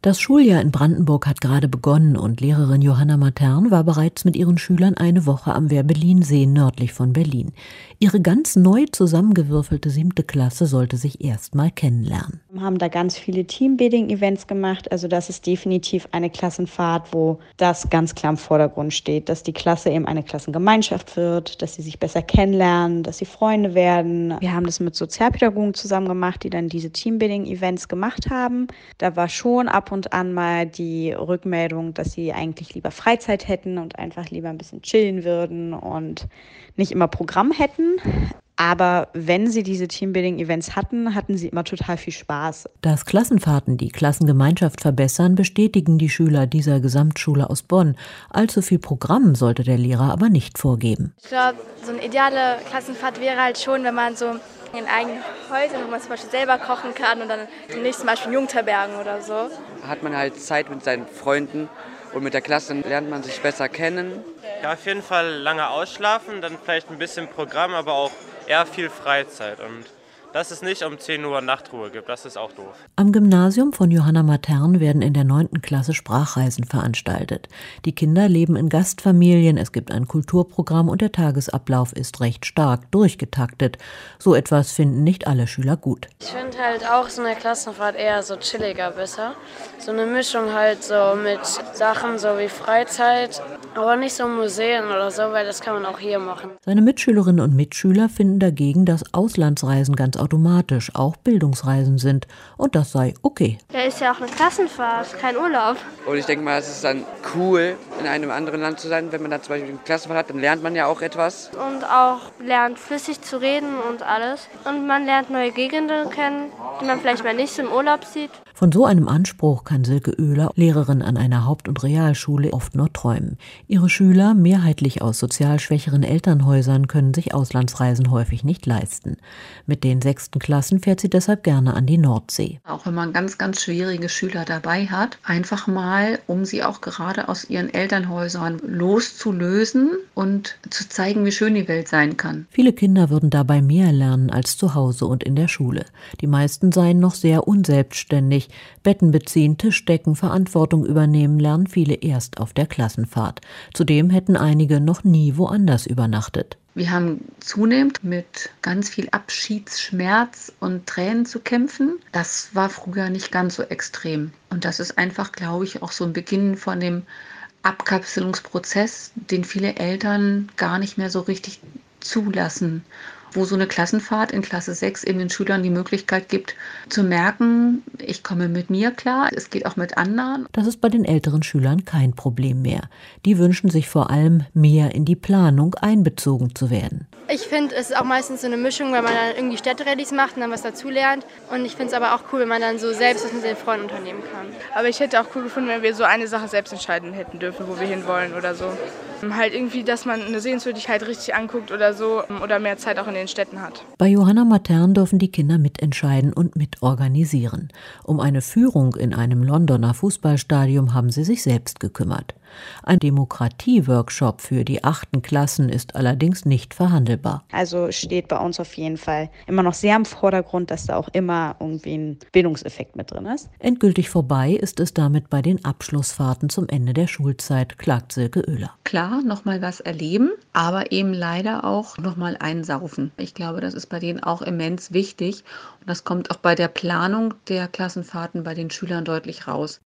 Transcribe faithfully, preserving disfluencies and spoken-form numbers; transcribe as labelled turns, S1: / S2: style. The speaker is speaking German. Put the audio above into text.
S1: Das Schuljahr in Brandenburg hat gerade begonnen und Lehrerin Johanna Matern war bereits mit ihren Schülern eine Woche am Werbellinsee nördlich von Berlin. Ihre ganz neu zusammengewürfelte siebte Klasse sollte sich erst mal kennenlernen.
S2: Wir haben da ganz viele Teambuilding-Events gemacht. Also das ist definitiv eine Klassenfahrt, wo das ganz klar im Vordergrund steht, dass die Klasse eben eine Klassengemeinschaft wird, dass sie sich besser kennenlernen, dass sie Freunde werden. Wir haben das mit Sozialpädagogen zusammen gemacht, die dann diese Teambuilding-Events gemacht haben. Da war schon ab und an mal die Rückmeldung, dass sie eigentlich lieber Freizeit hätten und einfach lieber ein bisschen chillen würden und nicht immer Programm hätten. Aber wenn sie diese Teambuilding-Events hatten, hatten sie immer total viel Spaß.
S1: Dass Klassenfahrten die Klassengemeinschaft verbessern, bestätigen die Schüler dieser Gesamtschule aus Bonn. Allzu viel Programm sollte der Lehrer aber nicht vorgeben.
S3: Ich glaube, so eine ideale Klassenfahrt wäre halt schon, wenn man so in eigenen Häusern, wo man zum Beispiel selber kochen kann und dann demnächst zum Beispiel in Jugendherbergen oder so.
S4: Hat man halt Zeit mit seinen Freunden und mit der Klasse lernt man sich besser kennen.
S5: Ja, auf jeden Fall lange ausschlafen, dann vielleicht ein bisschen Programm, aber auch eher viel Freizeit. Und dass es nicht um zehn Uhr Nachtruhe gibt, das ist auch doof.
S1: Am Gymnasium von Johanna Matern werden in der neunten Klasse Sprachreisen veranstaltet. Die Kinder leben in Gastfamilien, es gibt ein Kulturprogramm und der Tagesablauf ist recht stark durchgetaktet. So etwas finden nicht alle Schüler gut.
S6: Ich finde halt auch so eine Klassenfahrt eher so chilliger besser. So eine Mischung halt so mit Sachen so wie Freizeit, aber nicht so Museen oder so, weil das kann man auch hier machen.
S1: Seine Mitschülerinnen und Mitschüler finden dagegen, dass Auslandsreisen ganz automatisch auch Bildungsreisen sind und das sei okay.
S3: Ja, ist ja auch eine Klassenfahrt, kein Urlaub.
S4: Und ich denke mal, es ist dann cool, in einem anderen Land zu sein. Wenn man da zum Beispiel eine Klassenfahrt hat, dann lernt man ja auch etwas.
S3: Und auch lernt flüssig zu reden und alles. Und man lernt neue Gegenden kennen, die man vielleicht mal nicht so im Urlaub sieht.
S1: Von so einem Anspruch kann Silke Oehler, Lehrerin an einer Haupt- und Realschule, oft nur träumen. Ihre Schüler, mehrheitlich aus sozial schwächeren Elternhäusern, können sich Auslandsreisen häufig nicht leisten. Mit den sechsten Klassen fährt sie deshalb gerne an die Nordsee.
S7: Auch wenn man ganz, ganz schwierige Schüler dabei hat, einfach mal, um sie auch gerade aus ihren Elternhäusern loszulösen und zu zeigen, wie schön die Welt sein kann.
S1: Viele Kinder würden dabei mehr lernen als zu Hause und in der Schule. Die meisten seien noch sehr unselbstständig. Betten beziehen, Tisch decken, Verantwortung übernehmen lernen viele erst auf der Klassenfahrt. Zudem hätten einige noch nie woanders übernachtet.
S7: Wir haben zunehmend mit ganz viel Abschiedsschmerz und Tränen zu kämpfen. Das war früher nicht ganz so extrem. Und das ist einfach, glaube ich, auch so ein Beginn von dem Abkapselungsprozess, den viele Eltern gar nicht mehr so richtig zulassen. Wo so eine Klassenfahrt in Klasse sechs eben den Schülern die Möglichkeit gibt, zu merken, ich komme mit mir klar, es geht auch mit anderen.
S1: Das ist bei den älteren Schülern kein Problem mehr. Die wünschen sich vor allem, mehr in die Planung einbezogen zu werden.
S3: Ich finde, es ist auch meistens so eine Mischung, weil man dann irgendwie Städterallys macht und dann was dazulernt. Und ich finde es aber auch cool, wenn man dann so selbst was mit den Freunden unternehmen kann.
S8: Aber ich hätte auch cool gefunden, wenn wir so eine Sache selbst entscheiden hätten dürfen, wo wir hinwollen oder so. Halt irgendwie, dass man eine Sehenswürdigkeit richtig anguckt oder so oder mehr Zeit auch in den Städten hat.
S1: Bei Johanna Matern dürfen die Kinder mitentscheiden und mitorganisieren. Um eine Führung in einem Londoner Fußballstadion haben sie sich selbst gekümmert. Ein Demokratie-Workshop für die achten Klassen ist allerdings nicht verhandelbar.
S2: Also steht bei uns auf jeden Fall immer noch sehr im Vordergrund, dass da auch immer irgendwie ein Bildungseffekt mit drin ist.
S1: Endgültig vorbei ist es damit bei den Abschlussfahrten zum Ende der Schulzeit, klagt Silke Oehler.
S7: Klar, nochmal was erleben, aber eben leider auch nochmal einsaufen. Ich glaube, das ist bei denen auch immens wichtig und das kommt auch bei der Planung der Klassenfahrten bei den Schülern deutlich raus.